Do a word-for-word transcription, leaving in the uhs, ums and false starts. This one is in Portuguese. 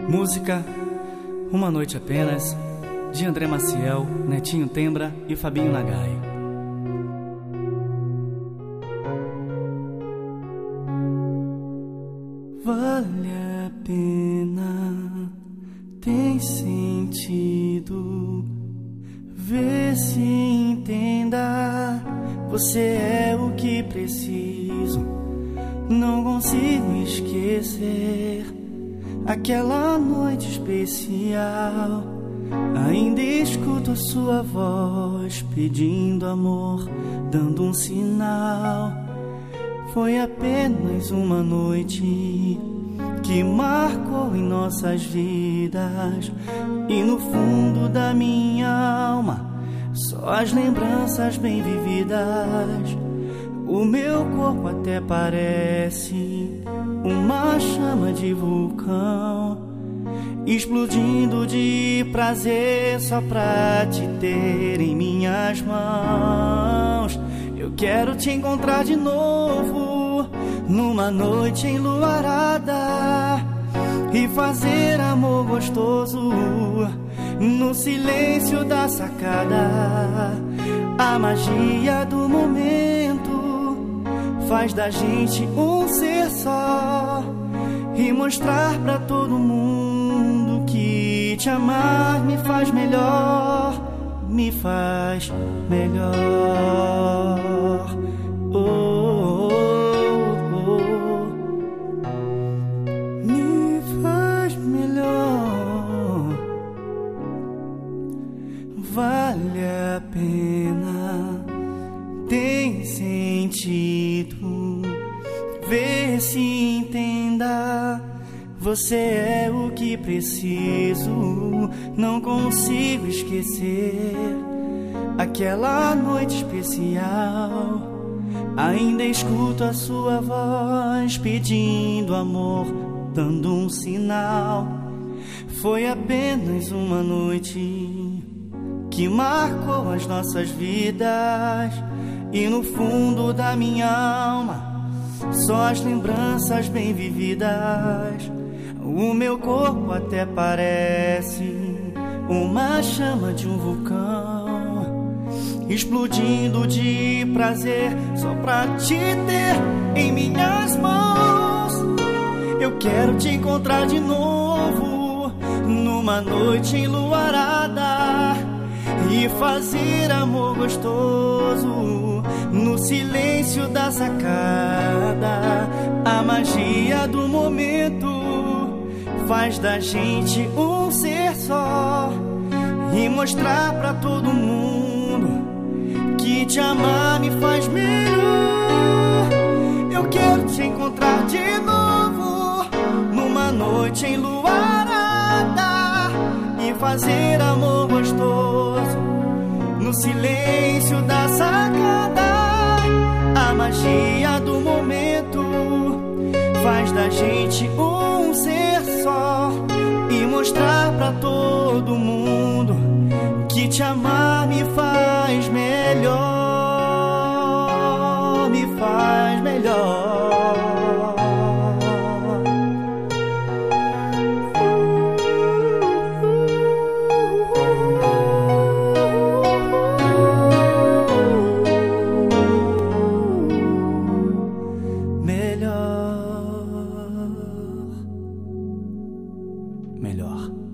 Música Uma Noite Apenas, de André Maciel, Netinho Tembra e Fabinho Nagai. Vale a pena, tem sentido, vê se entenda, você é o que preciso. Não consigo esquecer aquela noite especial. Ainda escuto sua voz pedindo amor, dando um sinal. Foi apenas uma noite que marcou em nossas vidas, e no fundo da minha alma só as lembranças bem vividas. O meu corpo até parece uma chama de vulcão, explodindo de prazer só pra te ter em minhas mãos. Eu quero te encontrar de novo numa noite enluarada e fazer amor gostoso no silêncio da sacada. A magia do momento faz da gente um ser só, e mostrar pra todo mundo que te amar me faz melhor, me faz melhor. Oh, oh, oh. Me faz melhor. Vale a pena, tem sentido, vê se entenda, você é o que preciso. Não consigo esquecer aquela noite especial. Ainda escuto a sua voz pedindo amor, dando um sinal. Foi apenas uma noite que marcou as nossas vidas, e no fundo da minha alma só as lembranças bem vividas. O meu corpo até parece uma chama de um vulcão, explodindo de prazer só pra te ter em minhas mãos. Eu quero te encontrar de novo numa noite enluarada e fazer amor gostoso no silêncio da sacada. A magia do momento faz da gente um ser só, e mostrar pra todo mundo que te amar me faz melhor. Eu quero te encontrar de novo numa noite enluarada e fazer amor gostoso no silêncio da sacada. A magia do momento faz da gente um ser só, e mostrar pra todo mundo que te amar me faz melhor, me faz melhor. Melhor.